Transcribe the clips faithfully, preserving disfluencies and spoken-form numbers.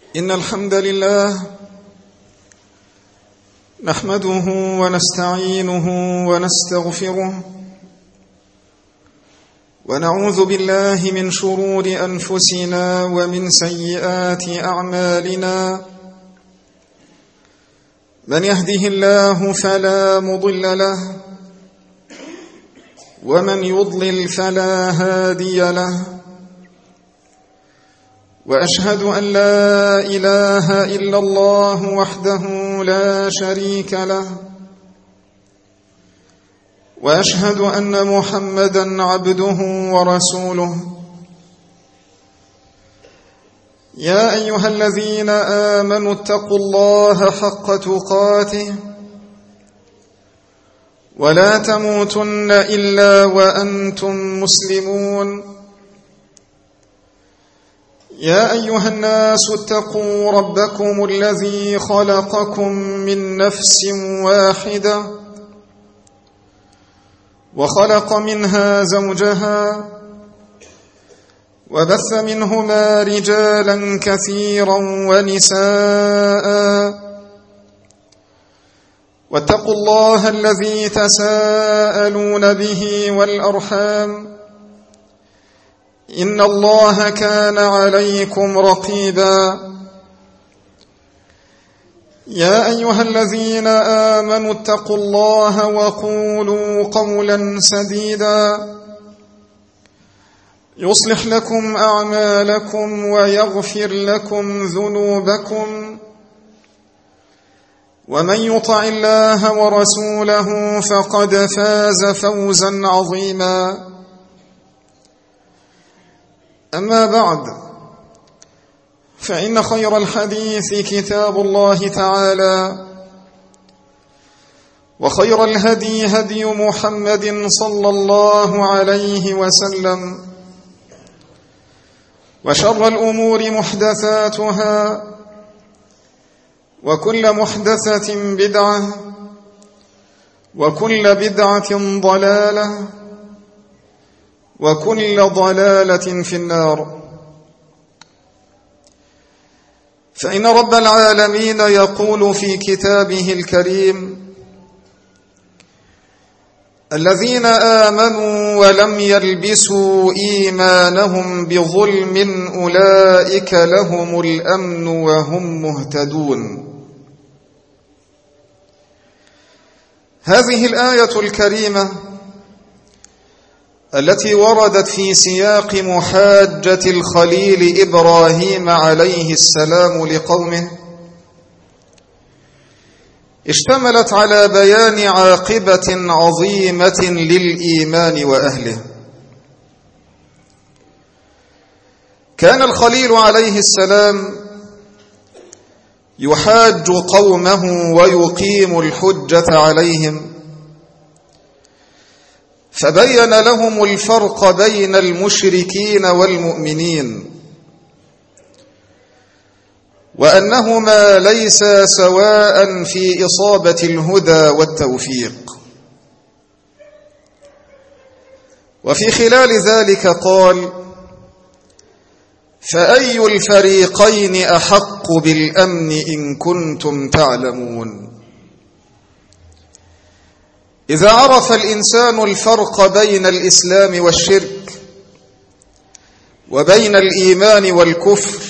إن الحمد لله نحمده ونستعينه ونستغفره ونعوذ بالله من شرور أنفسنا ومن سيئات أعمالنا. من يهده الله فلا مضل له ومن يضلل فلا هادي له، وأشهد أن لا إله إلا الله وحده لا شريك له، وأشهد أن محمدًا عبده ورسوله. يا أيها الذين آمنوا اتقوا الله حق تقاته ولا تموتن إلا وأنتم مسلمون. يا أيها الناس اتقوا ربكم الذي خلقكم من نفس واحدة وخلق منها زوجها وبث منهما رجالا كثيرا ونساء، واتقوا الله الذي تساءلون به والأرحام إن الله كان عليكم رقيبا. يا أيها الذين آمنوا اتقوا الله وقولوا قولا سديدا يصلح لكم أعمالكم ويغفر لكم ذنوبكم، ومن يطع الله ورسوله فقد فاز فوزا عظيما. أما بعد، فإن خير الحديث كتاب الله تعالى، وخير الهدي هدي محمد صلى الله عليه وسلم، وشر الأمور محدثاتها، وكل محدثة بدعة، وكل بدعة ضلالة، وكل ضلالة في النار. فإن رب العالمين يقول في كتابه الكريم: الذين آمنوا ولم يلبسوا إيمانهم بظلم أولئك لهم الأمن وهم مهتدون. هذه الآية الكريمة التي وردت في سياق محاجة الخليل إبراهيم عليه السلام لقومه اشتملت على بيان عاقبة عظيمة للإيمان وأهله. كان الخليل عليه السلام يحاج قومه ويقيم الحجة عليهم، فبين لهم الفرق بين المشركين والمؤمنين، وأنهما ليسا سواء في إصابة الهدى والتوفيق. وفي خلال ذلك قال: فأي الفريقين أحق بالأمن إن كنتم تعلمون. إذا عرف الإنسان الفرق بين الإسلام والشرك وبين الإيمان والكفر،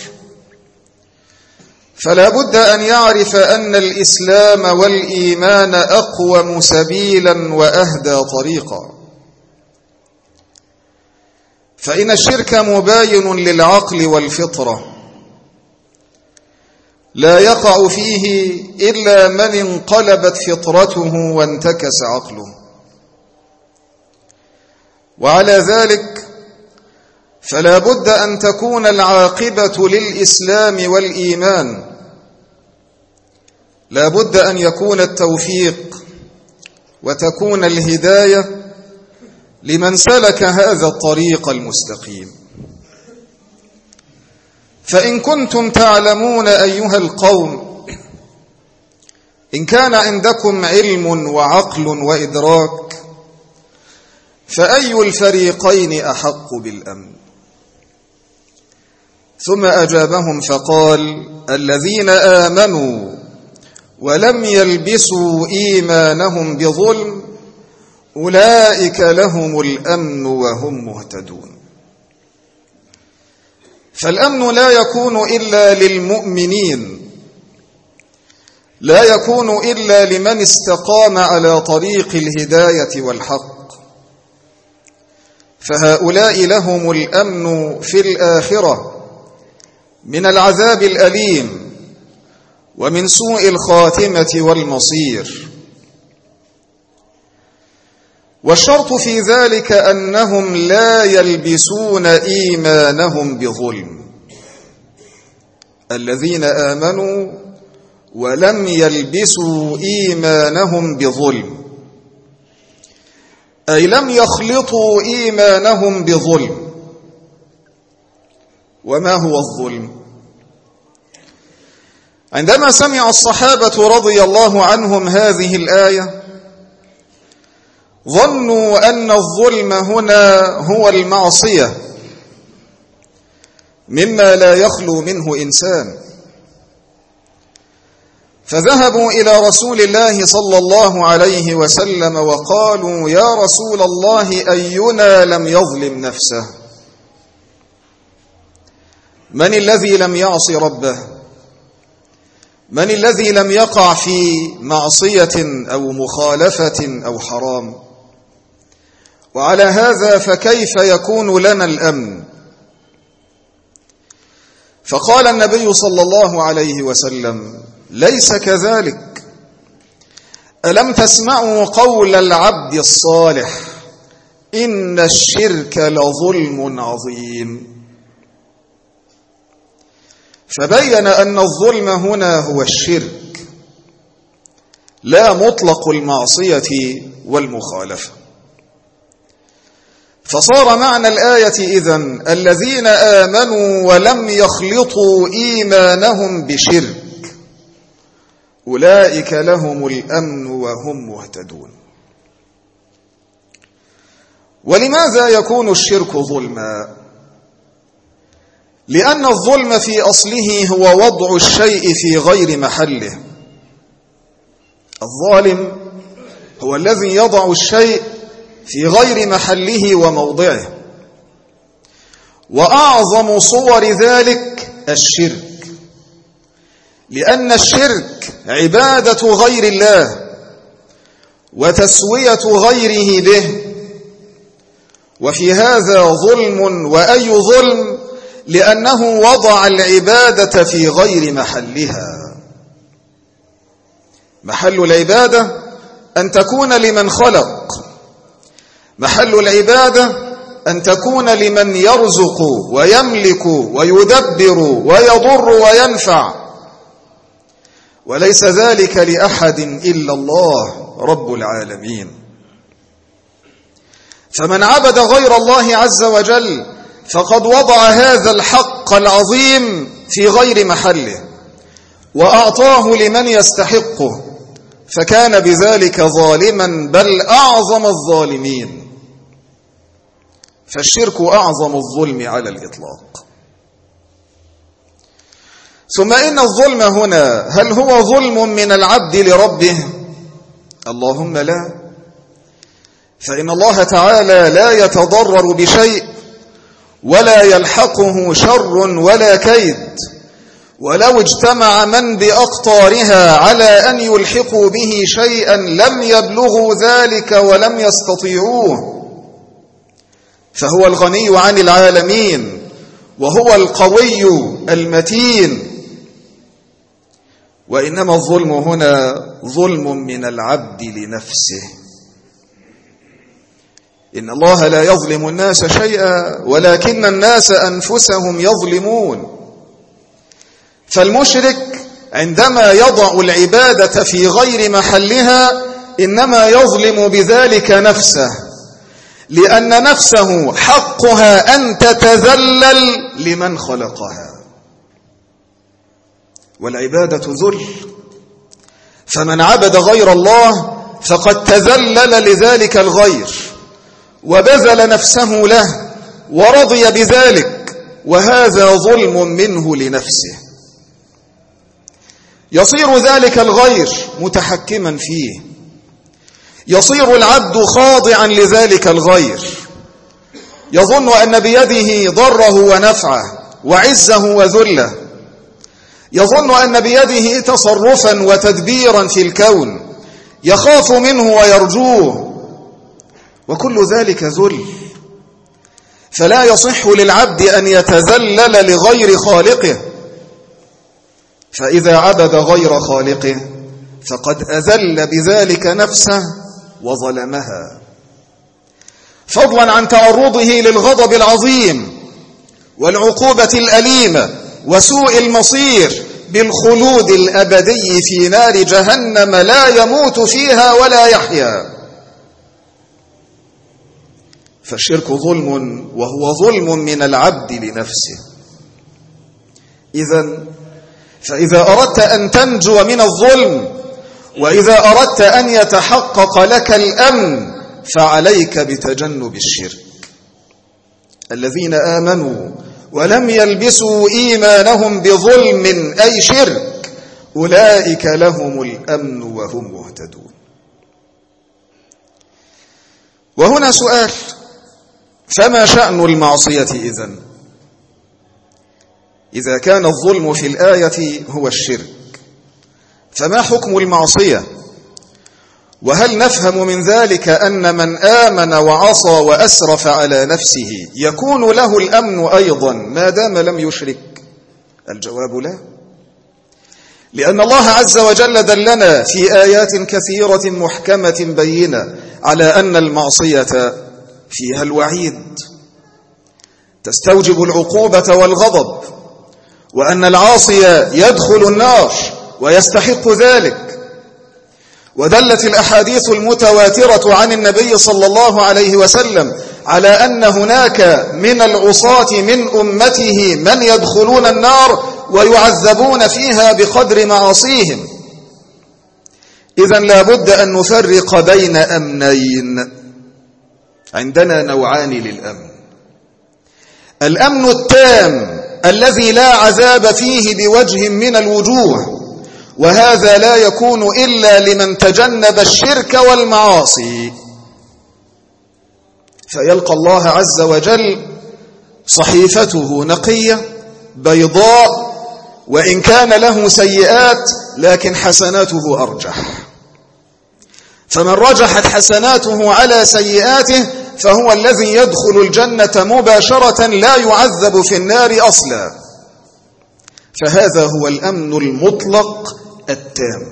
فلا بد أن يعرف أن الإسلام والإيمان أقوم سبيلا وأهدى طريقا. فإن الشرك مباين للعقل والفطرة، لا يقع فيه إلا من انقلبت فطرته وانتكس عقله. وعلى ذلك فلا بد أن تكون العاقبة للإسلام والإيمان، لا بد أن يكون التوفيق وتكون الهداية لمن سلك هذا الطريق المستقيم. فإن كنتم تعلمون أيها القوم، إن كان عندكم علم وعقل وإدراك، فأي الفريقين أحق بالأمن؟ ثم أجابهم فقال: الذين آمنوا ولم يلبسوا إيمانهم بظلم أولئك لهم الأمن وهم مهتدون. فالأمن لا يكون إلا للمؤمنين، لا يكون إلا لمن استقام على طريق الهداية والحق، فهؤلاء لهم الأمن في الآخرة من العذاب الأليم ومن سوء الخاتمة والمصير. والشرط في ذلك أنهم لا يلبسون إيمانهم بظلم، الذين آمنوا ولم يلبسوا إيمانهم بظلم، أي لم يخلطوا إيمانهم بظلم. وما هو الظلم؟ عندما سمع الصحابة رضي الله عنهم هذه الآية ظنوا أن الظلم هنا هو المعصية مما لا يخلو منه إنسان، فذهبوا إلى رسول الله صلى الله عليه وسلم وقالوا: يا رسول الله، أينا لم يظلم نفسه؟ من الذي لم يعص ربه؟ من الذي لم يقع في معصية أو مخالفة أو حرام؟ وعلى هذا فكيف يكون لنا الأمن؟ فقال النبي صلى الله عليه وسلم: ليس كذلك. ألم تسمعوا قول العبد الصالح: إن الشرك لظلم عظيم؟ فبين أن الظلم هنا هو الشرك، لا مطلق المعصية والمخالفة. فصار معنى الآية إذن الذين آمنوا ولم يخلطوا إيمانهم بشرك أولئك لهم الأمن وهم مهتدون. ولماذا يكون الشرك ظلما؟ لأن الظلم في أصله هو وضع الشيء في غير محله. الظالم هو الذي يضع الشيء في غير محله وموضعه. وأعظم صور ذلك الشرك، لأن الشرك عبادة غير الله وتسوية غيره به، وفي هذا ظلم، وأي ظلم؟ لأنه وضع العبادة في غير محلها. محل العبادة أن تكون لمن خلق، محل العبادة أن تكون لمن يرزق ويملك ويدبر ويضر وينفع، وليس ذلك لأحد إلا الله رب العالمين. فمن عبد غير الله عز وجل فقد وضع هذا الحق العظيم في غير محله وأعطاه لمن يستحقه، فكان بذلك ظالما، بل أعظم الظالمين. فالشرك أعظم الظلم على الإطلاق. ثم إن الظلم هنا هل هو ظلم من العبد لربه؟ اللهم لا. فإن الله تعالى لا يتضرر بشيء ولا يلحقه شر ولا كيد، ولو اجتمع من بأقطارها على أن يلحقوا به شيئا لم يبلغوا ذلك ولم يستطيعوه، فهو الغني عن العالمين وهو القوي المتين. وإنما الظلم هنا ظلم من العبد لنفسه. إن الله لا يظلم الناس شيئا ولكن الناس أنفسهم يظلمون. فالمشرك عندما يضع العبادة في غير محلها إنما يظلم بذلك نفسه، لأن نفسه حقها أن تتذلل لمن خلقها، والعبادة ذل. فمن عبد غير الله فقد تذلل لذلك الغير وبذل نفسه له ورضي بذلك، وهذا ظلم منه لنفسه. يصير ذلك الغير متحكما فيه، يصير العبد خاضعا لذلك الغير، يظن أن بيده ضره ونفعه وعزه وذله، يظن أن بيده تصرفا وتدبيرا في الكون، يخاف منه ويرجوه، وكل ذلك ذل. فلا يصح للعبد أن يتذلل لغير خالقه، فإذا عبد غير خالقه فقد أذل بذلك نفسه وظلمها، فضلا عن تعرضه للغضب العظيم والعقوبة الأليمة وسوء المصير بالخلود الأبدي في نار جهنم لا يموت فيها ولا يحيا. فالشرك ظلم، وهو ظلم من العبد لنفسه. إذن فإذا أردت أن تنجو من الظلم، وإذا أردت أن يتحقق لك الأمن، فعليك بتجنب الشرك. الذين آمنوا ولم يلبسوا إيمانهم بظلم أي شرك أولئك لهم الأمن وهم مهتدون. وهنا سؤال: فما شأن المعصية إذن؟ إذا كان الظلم في الآية هو الشرك، فما حكم المعصية؟ وهل نفهم من ذلك أن من آمن وعصى وأسرف على نفسه يكون له الأمن أيضا ما دام لم يشرك؟ الجواب لا، لأن الله عز وجل دلنا في آيات كثيرة محكمة بينة على أن المعصية فيها الوعيد، تستوجب العقوبة والغضب، وأن العاصي يدخل النار ويستحق ذلك. ودلت الأحاديث المتواترة عن النبي صلى الله عليه وسلم على أن هناك من العصاة من أمته من يدخلون النار ويعذبون فيها بقدر معاصيهم. إذن لا بد أن نفرق بين أمنين. عندنا نوعان للأمن: الأمن التام الذي لا عذاب فيه بوجه من الوجوه، وهذا لا يكون إلا لمن تجنب الشرك والمعاصي، فيلقى الله عز وجل صحيفته نقية بيضاء، وإن كان له سيئات لكن حسناته أرجح، فمن رجحت حسناته على سيئاته فهو الذي يدخل الجنة مباشرة لا يعذب في النار أصلا. فهذا هو الأمن المطلق التام.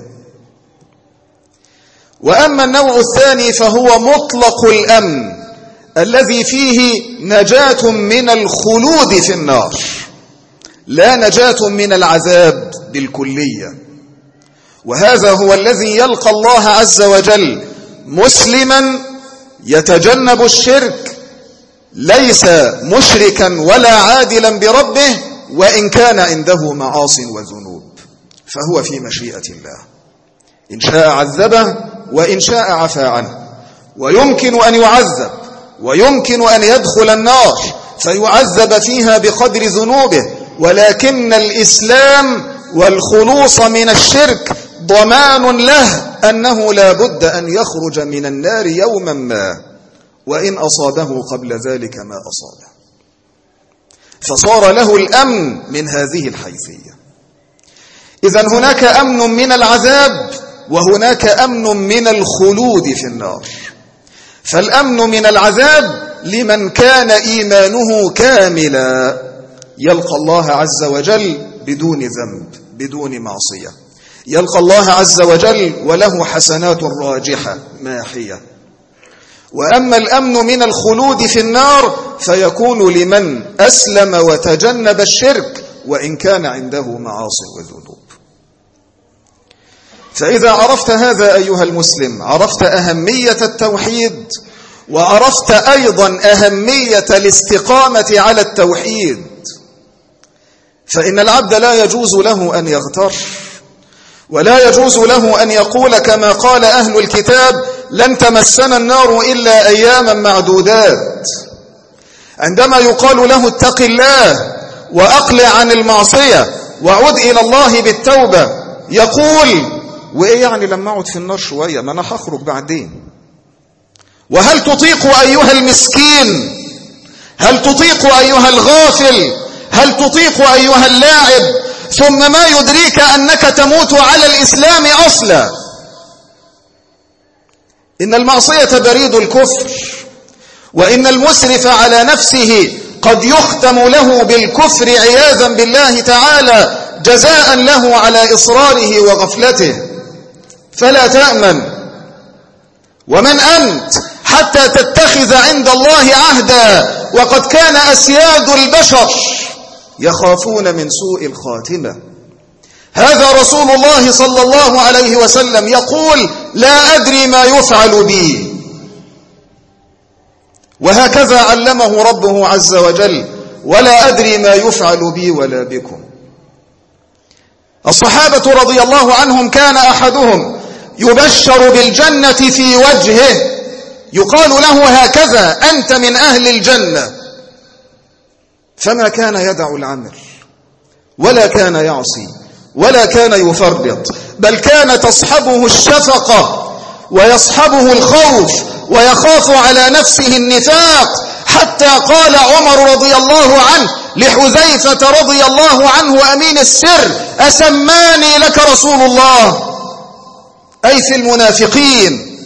وأما النوع الثاني فهو مطلق الأمن الذي فيه نجاة من الخلود في النار، لا نجاة من العذاب بالكلية. وهذا هو الذي يلقى الله عز وجل مسلما يتجنب الشرك، ليس مشركا ولا عادلا بربه، وإن كان عنده معاص وذنوب، فهو في مشيئة الله، إن شاء عذبه وإن شاء عفى عنه. ويمكن أن يعذب ويمكن أن يدخل النار فيعذب فيها بقدر ذنوبه، ولكن الإسلام والخلوص من الشرك ضمان له أنه لا بد أن يخرج من النار يوما ما، وإن أصابه قبل ذلك ما أصابه، فصار له الأمن من هذه الحيثية. إذن هناك أمن من العذاب وهناك أمن من الخلود في النار. فالأمن من العذاب لمن كان إيمانه كاملا، يلقى الله عز وجل بدون ذنب بدون معصية، يلقى الله عز وجل وله حسنات راجحة ماحية. وأما الأمن من الخلود في النار فيكون لمن أسلم وتجنب الشرك وإن كان عنده معاصي وذنوب. فإذا عرفت هذا أيها المسلم عرفت أهمية التوحيد، وعرفت أيضا أهمية الاستقامة على التوحيد. فإن العبد لا يجوز له أن يغتر، ولا يجوز له أن يقول كما قال أهل الكتاب: لن تمسنا النار إلا أياما معدودات. عندما يقال له: اتق الله وأقلع عن المعصية وعد إلى الله بالتوبة، يقول وإيه يعني لما أقعد في النار شوية، ما أنا هخرج بعدين. وهل تطيق أيها المسكين؟ هل تطيق أيها الغافل؟ هل تطيق أيها اللاعب؟ ثم ما يدريك أنك تموت على الإسلام أصلا. إن المعصية بريد الكفر، وإن المسرف على نفسه قد يختم له بالكفر عياذا بالله تعالى جزاء له على إصراره وغفلته. فلا تأمن. ومن أنت حتى تتخذ عند الله عهدا، وقد كان أسياد البشر يخافون من سوء الخاتمة. هذا رسول الله صلى الله عليه وسلم يقول لا أدري ما يفعل بي، وهكذا علمه ربه عز وجل ولا أدري ما يفعل بي ولا بكم. الصحابة رضي الله عنهم كان أحدهم يبشر بالجنة في وجهه، يقال له هكذا أنت من أهل الجنة، فما كان يدع العمل ولا كان يعصي ولا كان يفرط، بل كان تصحبه الشفقة ويصحبه الخوف ويخاف على نفسه النفاق، حتى قال عمر رضي الله عنه لحذيفة رضي الله عنه أمين السر أسماني لك رسول الله، أي في المنافقين.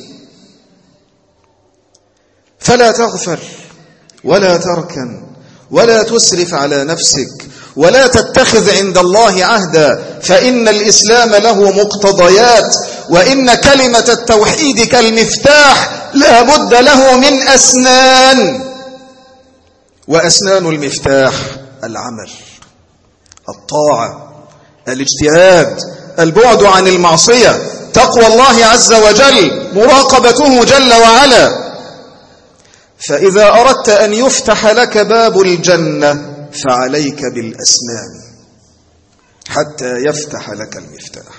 فلا تغفل ولا تركن ولا تسرف على نفسك ولا تتخذ عند الله عهدا، فإن الإسلام له مقتضيات، وإن كلمة التوحيد كالمفتاح لا بد له من أسنان، وأسنان المفتاح العمل، الطاعة، الاجتهاد، البعد عن المعصية، تقوى الله عز وجل، مراقبته جل وعلا. فإذا أردت أن يفتح لك باب الجنة فعليك بالأسنان حتى يفتح لك المفتاح.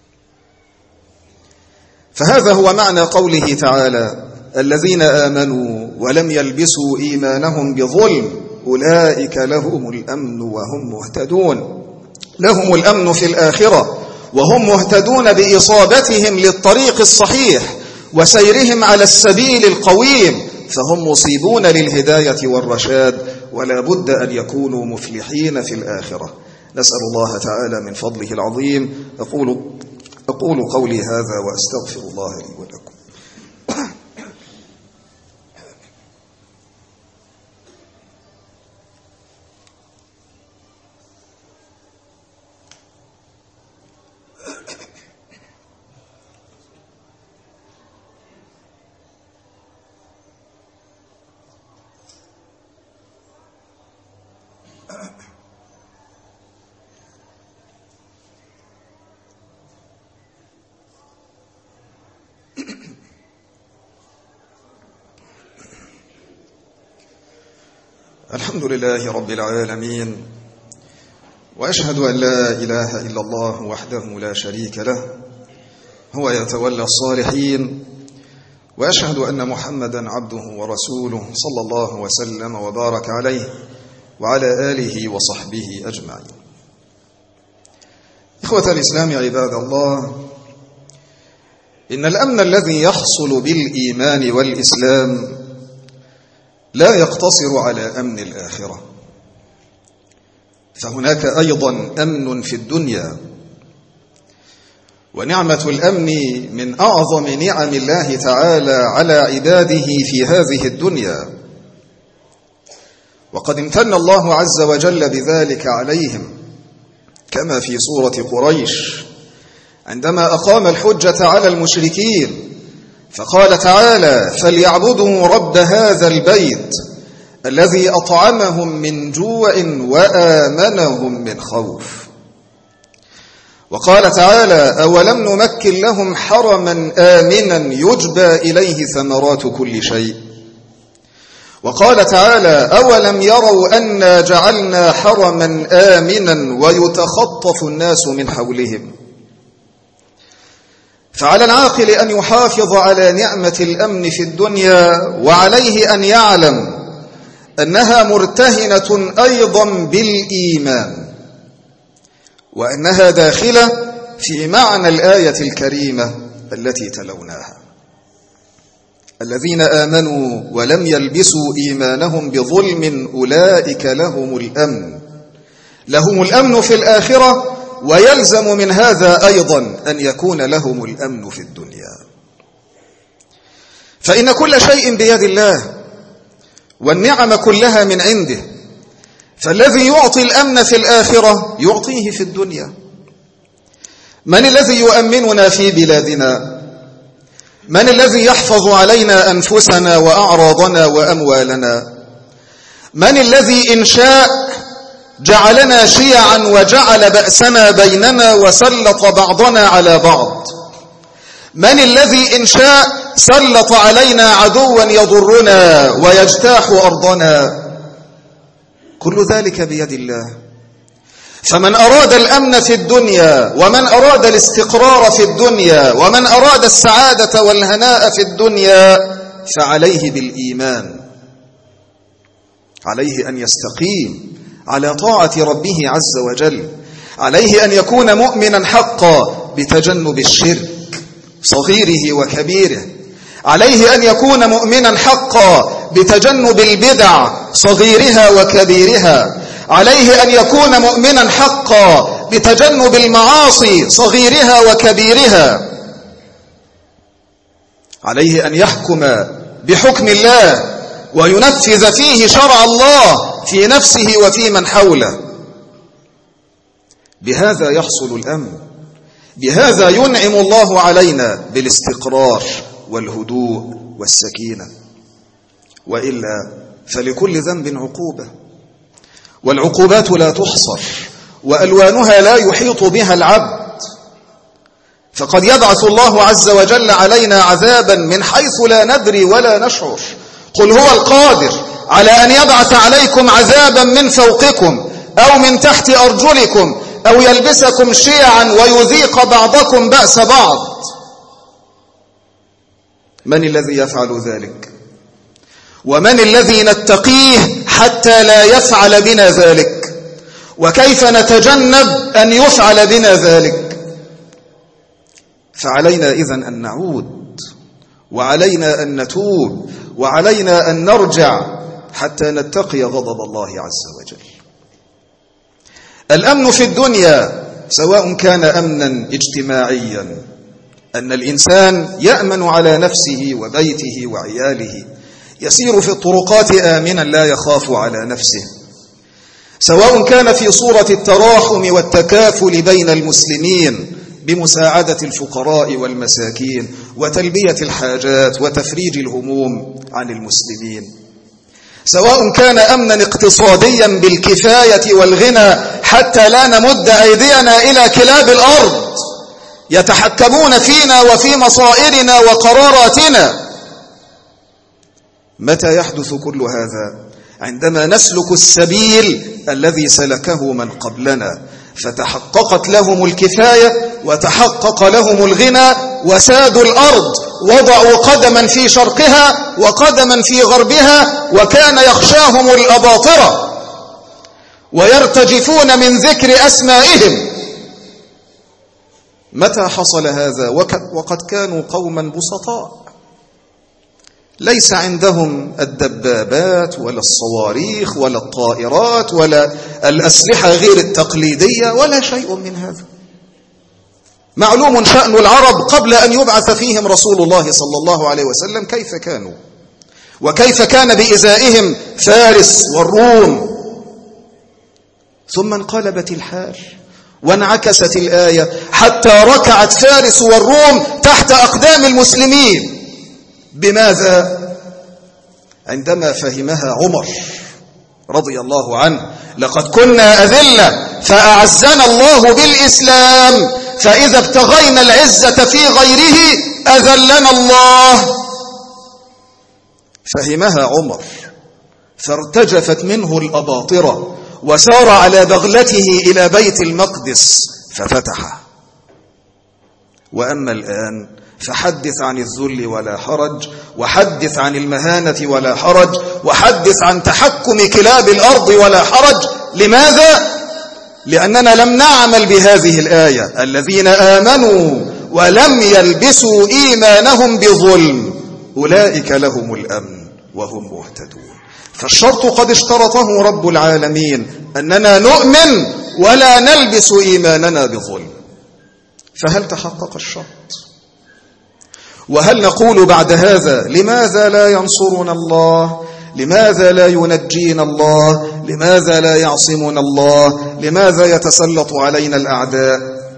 فهذا هو معنى قوله تعالى الذين آمنوا ولم يلبسوا إيمانهم بظلم أولئك لهم الأمن وهم مهتدون. لهم الأمن في الآخرة وهم مهتدون بإصابتهم للطريق الصحيح وسيرهم على السبيل القويم، فهم مصيبون للهداية والرشاد، ولا بد أن يكونوا مفلحين في الآخرة. نسأل الله تعالى من فضله العظيم. أقول, أقول قولي هذا وأستغفر الله لي ولكم. الحمد لله رب العالمين، وأشهد أن لا إله إلا الله وحده لا شريك له، هو يتولى الصالحين، وأشهد أن محمدا عبده ورسوله صلى الله وسلم وبارك عليه وعلى آله وصحبه أجمعين. إخوة الإسلام عباد الله، إن الأمن الذي يحصل بالإيمان والإسلام لا يقتصر على أمن الآخرة، فهناك أيضا أمن في الدنيا، ونعمة الأمن من أعظم نعم الله تعالى على عباده في هذه الدنيا، وقد امتن الله عز وجل بذلك عليهم، كما في سورة قريش عندما أقام الحجة على المشركين فقال تعالى فليعبدوا رب هذا البيت الذي أطعمهم من جوع وآمنهم من خوف. وقال تعالى أولم نمكن لهم حرما آمنا يجبى إليه ثمرات كل شيء. وقال تعالى أولم يروا أنا جعلنا حرما آمنا ويتخطف الناس من حولهم. فعلى العاقل أن يحافظ على نعمة الأمن في الدنيا، وعليه أن يعلم أنها مرتهنة أيضا بالإيمان، وأنها داخلة في معنى الآية الكريمة التي تلوناها: الذين آمنوا ولم يلبسوا إيمانهم بظلم أولئك لهم الأمن لهم الأمن في الآخرة، ويلزم من هذا أيضا أن يكون لهم الأمن في الدنيا. فإن كل شيء بيد الله والنعم كلها من عنده، فالذي يعطي الأمن في الآخرة يعطيه في الدنيا. من الذي يؤمننا في بلادنا؟ من الذي يحفظ علينا أنفسنا وأعراضنا وأموالنا؟ من الذي إن شاء جعلنا شيعا وجعل بأسنا بيننا وسلط بعضنا على بعض؟ من الذي إن شاء سلط علينا عدوا يضرنا ويجتاح أرضنا؟ كل ذلك بيد الله. فمن أراد الأمن في الدنيا، ومن أراد الاستقرار في الدنيا، ومن أراد السعادة والهناء في الدنيا، فعليه بالإيمان، عليه أن يستقيم على طاعة ربه عز وجل، عليه أن يكون مؤمنا حقا بتجنب الشرك صغيره وكبيره، عليه أن يكون مؤمنا حقا بتجنب البدع صغيرها وكبيرها، عليه أن يكون مؤمنا حقا بتجنب المعاصي صغيرها وكبيرها، عليه أن يحكم بحكم الله وينفذ فيه شرع الله في نفسه وفي من حوله. بهذا يحصل الأمن، بهذا ينعم الله علينا بالاستقرار والهدوء والسكينة. وإلا فلكل ذنب عقوبة، والعقوبات لا تحصر، وألوانها لا يحيط بها العبد. فقد يبعث الله عز وجل علينا عذابا من حيث لا ندري ولا نشعر. قل هو القادر على أن يبعث عليكم عذابا من فوقكم أو من تحت أرجلكم أو يلبسكم شيعا ويذيق بعضكم بأس بعض. من الذي يفعل ذلك؟ ومن الذي نتقيه حتى لا يفعل بنا ذلك؟ وكيف نتجنب أن يفعل بنا ذلك؟ فعلينا إذن أن نعود، وعلينا أن نتوب، وعلينا أن نرجع حتى نتقي غضب الله عز وجل. الأمن في الدنيا سواء كان أمنا اجتماعيا، أن الإنسان يأمن على نفسه وبيته وعياله، يسير في الطرقات آمنا لا يخاف على نفسه، سواء كان في صورة التراحم والتكافل بين المسلمين بمساعدة الفقراء والمساكين وتلبية الحاجات وتفريج الهموم عن المسلمين، سواء كان أمنا اقتصاديا بالكفاية والغنى حتى لا نمد أيدينا إلى كلاب الأرض يتحكمون فينا وفي مصائرنا وقراراتنا. متى يحدث كل هذا؟ عندما نسلك السبيل الذي سلكه من قبلنا، فتحققت لهم الكفاية وتحقق لهم الغنى وسادوا الأرض، وضعوا قدما في شرقها وقدما في غربها، وكان يخشاهم الأباطرة ويرتجفون من ذكر أسمائهم. متى حصل هذا؟ وقد كانوا قوما بسطاء، ليس عندهم الدبابات ولا الصواريخ ولا الطائرات ولا الأسلحة غير التقليدية ولا شيء من هذا. معلوم شأن العرب قبل أن يبعث فيهم رسول الله صلى الله عليه وسلم كيف كانوا، وكيف كان بإزائهم فارس والروم. ثم انقلبت الحال وانعكست الآية حتى ركعت فارس والروم تحت أقدام المسلمين. بماذا؟ عندما فهمها عمر رضي الله عنه: لقد كنا أذلة فأعزنا الله بالإسلام، فإذا ابتغينا العزة في غيره أذلنا الله. فهمها عمر فارتجفت منه الأباطرة، وسار على بغلته إلى بيت المقدس ففتحه. وأما الآن فحدث عن الذل ولا حرج، وحدث عن المهانة ولا حرج، وحدث عن تحكم كلاب الأرض ولا حرج. لماذا؟ لأننا لم نعمل بهذه الآية الذين آمنوا ولم يلبسوا إيمانهم بظلم أولئك لهم الأمن وهم مهتدون. فالشرط قد اشترطه رب العالمين أننا نؤمن ولا نلبس إيماننا بظلم. فهل تحقق الشرط؟ وهل نقول بعد هذا لماذا لا ينصرنا الله؟ لماذا لا ينجينا الله؟ لماذا لا يعصمنا الله؟ لماذا يتسلط علينا الأعداء؟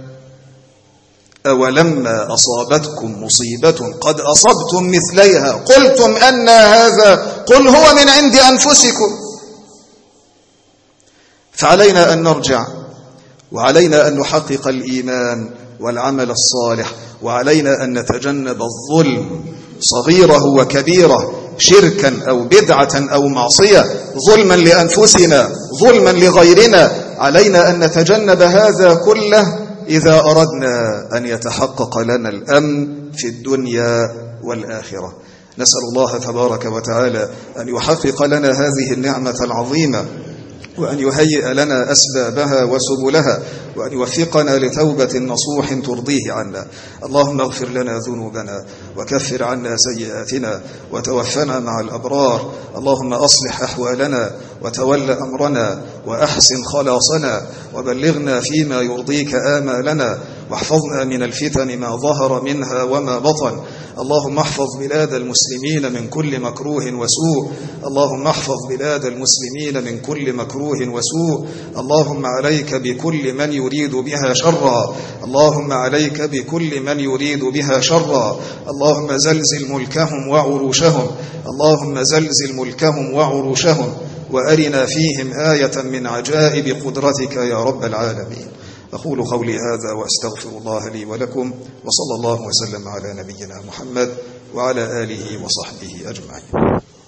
أولما أصابتكم مصيبة قد أصبتم مثليها قلتم أن هذا قل هو من عند أنفسكم. فعلينا أن نرجع، وعلينا أن نحقق الإيمان والعمل الصالح، وعلينا أن نتجنب الظلم صغيره وكبيره، شركا أو بدعة أو معصية، ظلما لأنفسنا ظلما لغيرنا. علينا أن نتجنب هذا كله إذا أردنا أن يتحقق لنا الأمن في الدنيا والآخرة. نسأل الله تبارك وتعالى أن يحقق لنا هذه النعمة العظيمة، وأن يهيئ لنا أسبابها وسبلها، وأن يوفقنا لتوبة نصوح ترضيه عنا. اللهم اغفر لنا ذنوبنا وكفر عنا سيئاتنا وتوفنا مع الأبرار. اللهم أصلح أحوالنا وتول أمرنا وأحسن خلاصنا وبلغنا فيما يرضيك آمالنا، واحفظنا من الفتن ما ظهر منها وما بطن. اللهم احفظ بلاد المسلمين من كل مكروه وسوء. اللهم احفظ بلاد المسلمين من كل مكروه وسوء. اللهم عليك بكل من يريد بها شرا. اللهم عليك بكل من يريد بها شرا. اللهم زلزل ملكهم وعروشهم. اللهم زلزل ملكهم وعروشهم، وأرنا فيهم آية من عجائب قدرتك يا رب العالمين. أقول قولي هذا وأستغفر الله لي ولكم، وصلى الله وسلم على نبينا محمد وعلى آله وصحبه أجمعين.